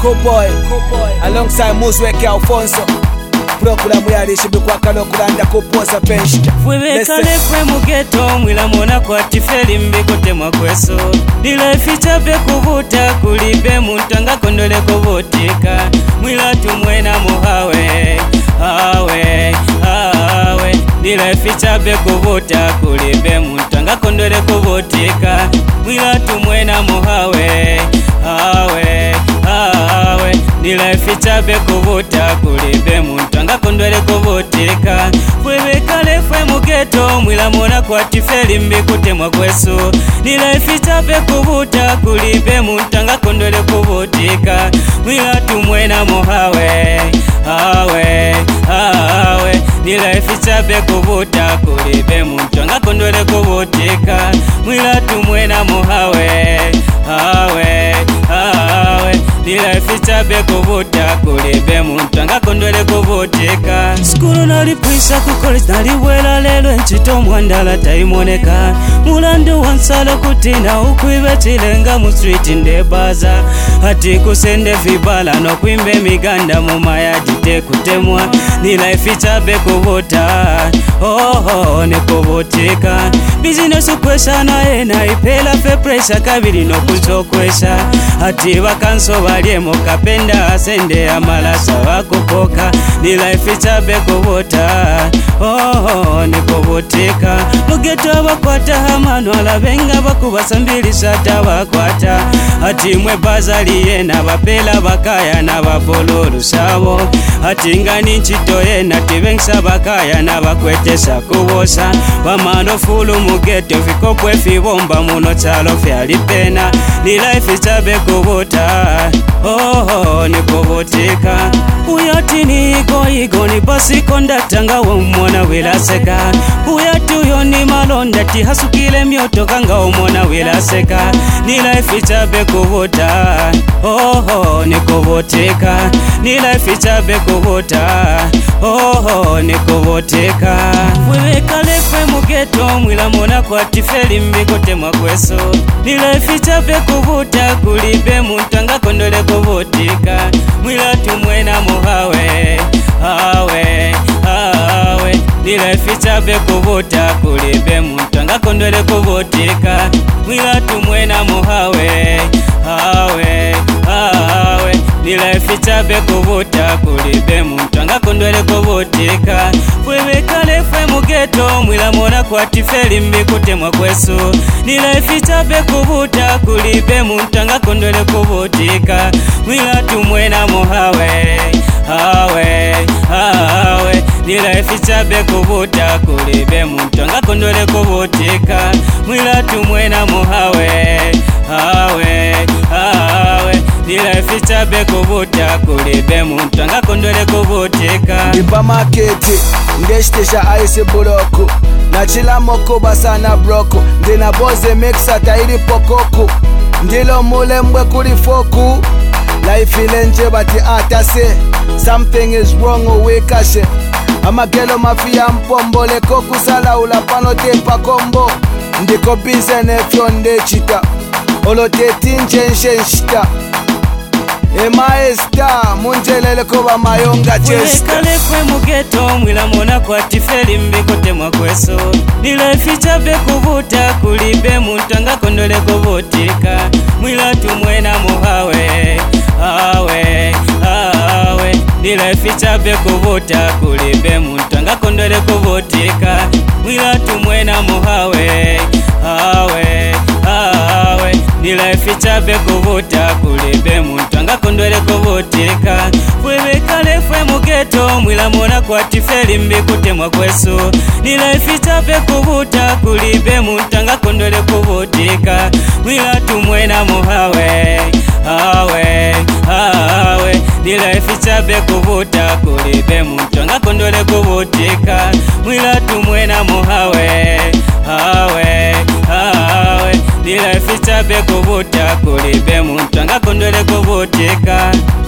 Cool boy, alongside Muzweke Alfonso. Procura muyali shibikwa kalo kulanda kupoza bench. Fwe kale fwe mugeto mwila mona kwa tifeli mbikote mwakweso. Dila ficha pe kuvuta kulibe muntanga kondole kuvutika. Mwila tumwena muhawe, hawe, hawe. Dila ficha pe kuvuta kulibe muntanga kondole kuvutika. Mwila tumwena muhawe, hawe, hawe. Dila ficha pe kuvuta kulibe muntanga kondole kuvutika. Fwe kale fwe mugeto mwila mona kwa tifeli mbikute mwakweso. Dila ficha pe kuvuta kulibe muntanga kondole kuvutika. Mwila tumwena muhawe, hawe, hawe. Dila ficha pe kuvuta kulibe muntanga kondole kuvutika. Mwila tumwena muhawe, hawe, hawe. Dila ficha pe kuvuta kulibe muntanga kondole kuvutika. Skulu nalipwisa ku college naliwela lelo nchito mwandala taimoneka. Mulandu wansalo kutina ukwibe chilenga mu street ndebaza. Hati kusende vibala no kwimbe miganda mu mayadi te kutemwa. Dila ficha pe kuvuta, oh ne kuvutika. Business ukwesha na ipela fe pressure kabili no kuzokwesha. Hati wakanso baliemo kapenda asende amalasa wakupoka. Dila ficha pe kuvuta, oh ne kuvutika. Mugeto bakwata hamano alabenga bakubasambirisa tabakwata. Hati mwe bazaliye na bapela bakaya na bapololu sabo. Hati ngani nchitoye na tibengsa bakaya na bakwetesa kubosa. Bamano fulu mugeto vikopwe fibomba muno chalo fyalipena. Dila ficha pe kuvuta, oh ne kuvutika. Uyati ni igo ni basi kondatanga wa mwana wilaseka. Uyati uyo ni malonda ti hasukile myoto kanga wa mwana wilaseka. Dila ficha pe kuvuta, oh ne kuvutika. Dila ficha pe kuvuta, oh ne kuvutika. Fwe kale fwe mugeto mwila mona kwa tifeli mbikote mwakweso. Dila ficha pe kuvuta kulibe muntanga kondole kuvutika. Mwila tumwena muhawe, hawe, hawe. Dila ficha pe kuvuta kulibe muntanga kondole kuvutika. Mwila tumwena muhawe, hawe, hawe. Dila ficha pe kuvuta kulibe muntanga kondole kuvutika. Fwe kale fwe mugeto mwila mona kwa tifeli mbikute mwakweso. Dila ficha pe kuvuta kulibe muntanga kondole kuvutika. Mwila tumwena muhawe, hawe, hawe. Dila ficha pe kuvuta kulibe muntanga kondole kuvutika. Mwila tumwena muhawe, hawe, hawe. Dila ficha pe kuvuta kulibe muntanga kondole kuvutika. Ipa marketi, ndeshtesha ice buroku. Nachila moko basana broku. Ndina boze mixa tairi pokoku. Ndilo mule mbwe kulifoku. Life ilenje bati atase. Something is wrong uwekashe. Amagelo mafia mpombole koku sala ulapano tepa kombo. Ndiko bize nefyo ndechita. Olote tinje nshenshita. Emaesta munjelele koba mayonga chesta. Kale fwe mugeto mwila mona kwa tifeli mbikote mwakweso. Dila ficha pe kuvuta kulibe muntanga kondole kuvutika. Mwila tumwena muhawe, hawe, hawe. Dila ficha pe kuvuta kulibe muntanga kondole kuvutika. Mwila tumwena muhawe, hawe, hawe. Dila ficha pe kuvuta kulibe muntanga kondole kuvutika. Fwe kale fwe mugeto mwila mona kwa tifeli mbikute mwakweso. Dila ficha pe kuvuta kulibe muntanga kondole kuvutika. Mwila tumwena muhawe, hawe, hawe. Dila ficha pe kuvuta kulibe muntanga kondole kuvutika. Mwila tumwena muhawe, hawe, hawe. Dila ficha pe kuvuta kulibe muntanga kondole kuvutika.